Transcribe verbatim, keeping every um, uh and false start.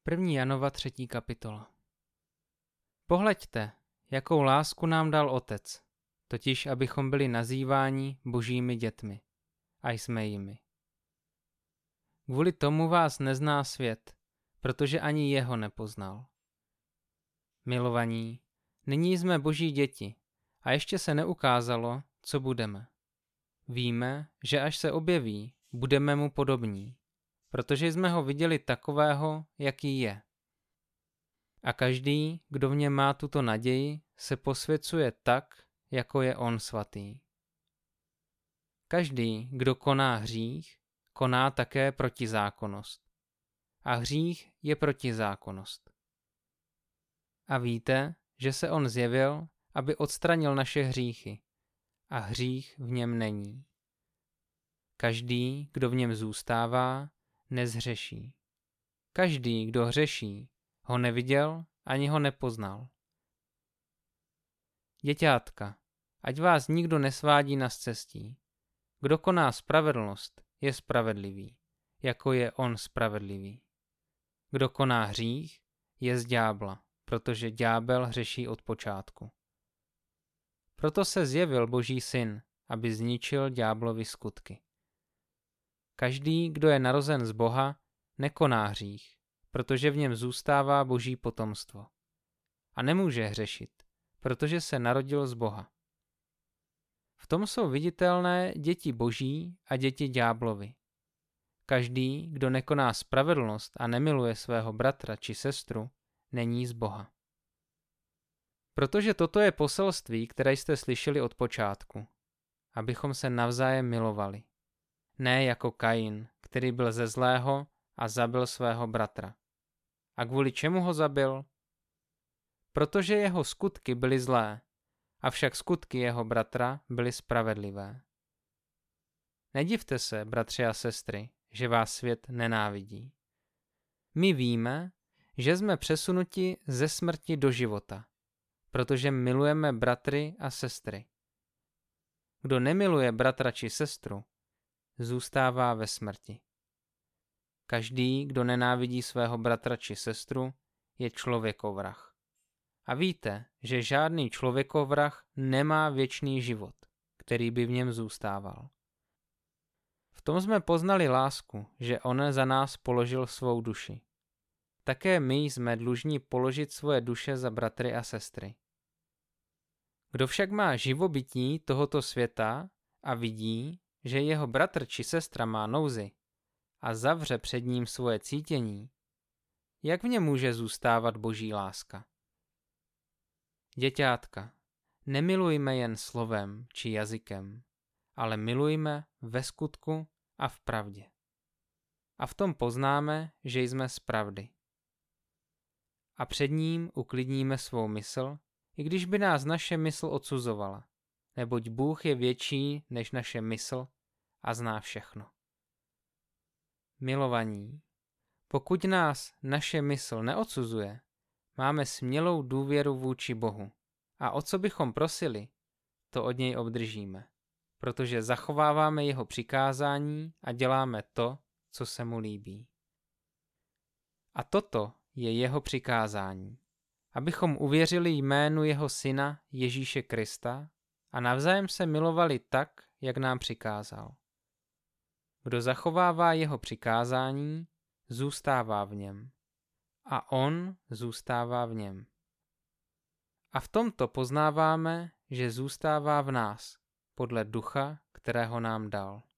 První Janova třetí kapitola. Pohleďte, jakou lásku nám dal Otec, totiž abychom byli nazýváni Božími dětmi, a jsme jimi. Kvůli tomu vás nezná svět, protože ani jeho nepoznal. Milovaní, nyní jsme Boží děti a ještě se neukázalo, co budeme. Víme, že až se objeví, budeme mu podobní, protože jsme ho viděli takového, jaký je. A každý, kdo v něm má tuto naději, se posvěcuje tak, jako je on svatý. Každý, kdo koná hřích, koná také protizákonnost. A hřích je protizákonnost. A víte, že se on zjevil, aby odstranil naše hříchy, a hřích v něm není. Každý, kdo v něm zůstává, nezhřeší. Každý, kdo hřeší, ho neviděl ani ho nepoznal. Děťátka, ať vás nikdo nesvádí na scestí. Kdo koná spravedlnost, je spravedlivý, jako je on spravedlivý. Kdo koná hřích, je z ďábla, protože ďábel hřeší od počátku. Proto se zjevil Boží syn, aby zničil ďáblovy skutky. Každý, kdo je narozen z Boha, nekoná hřích, protože v něm zůstává Boží potomstvo. A nemůže hřešit, protože se narodil z Boha. V tom jsou viditelné děti Boží a děti ďáblovi. Každý, kdo nekoná spravedlnost a nemiluje svého bratra či sestru, není z Boha. Protože toto je poselství, které jste slyšeli od počátku, abychom se navzájem milovali. Ne jako Kain, který byl ze zlého a zabil svého bratra. A kvůli čemu ho zabil? Protože jeho skutky byly zlé, avšak skutky jeho bratra byly spravedlivé. Nedivte se, bratři a sestry, že vás svět nenávidí. My víme, že jsme přesunuti ze smrti do života, protože milujeme bratry a sestry. Kdo nemiluje bratra či sestru, zůstává ve smrti. Každý, kdo nenávidí svého bratra či sestru, je člověkovrah. A víte, že žádný člověkovrah nemá věčný život, který by v něm zůstával. V tom jsme poznali lásku, že on za nás položil svou duši. Také my jsme dlužní položit svoje duše za bratry a sestry. Kdo však má živobytí tohoto světa a vidí, že jeho bratr či sestra má nouzi a zavře před ním svoje cítění, jak v něm může zůstávat Boží láska? Děťátka, nemilujme jen slovem či jazykem, ale milujme ve skutku a v pravdě. A v tom poznáme, že jsme z pravdy. A před ním uklidníme svou mysl, i když by nás naše mysl odsuzovala, neboť Bůh je větší než naše mysl a zná všechno. Milovaní, pokud nás naše mysl neodsuzuje, máme smělou důvěru vůči Bohu a o co bychom prosili, to od něj obdržíme, protože zachováváme jeho přikázání a děláme to, co se mu líbí. A toto je jeho přikázání, abychom uvěřili jménu jeho syna Ježíše Krista a navzájem se milovali tak, jak nám přikázal. Kdo zachovává jeho přikázání, zůstává v něm. A on zůstává v něm. A v tomto poznáváme, že zůstává v nás, podle ducha, kterého nám dal.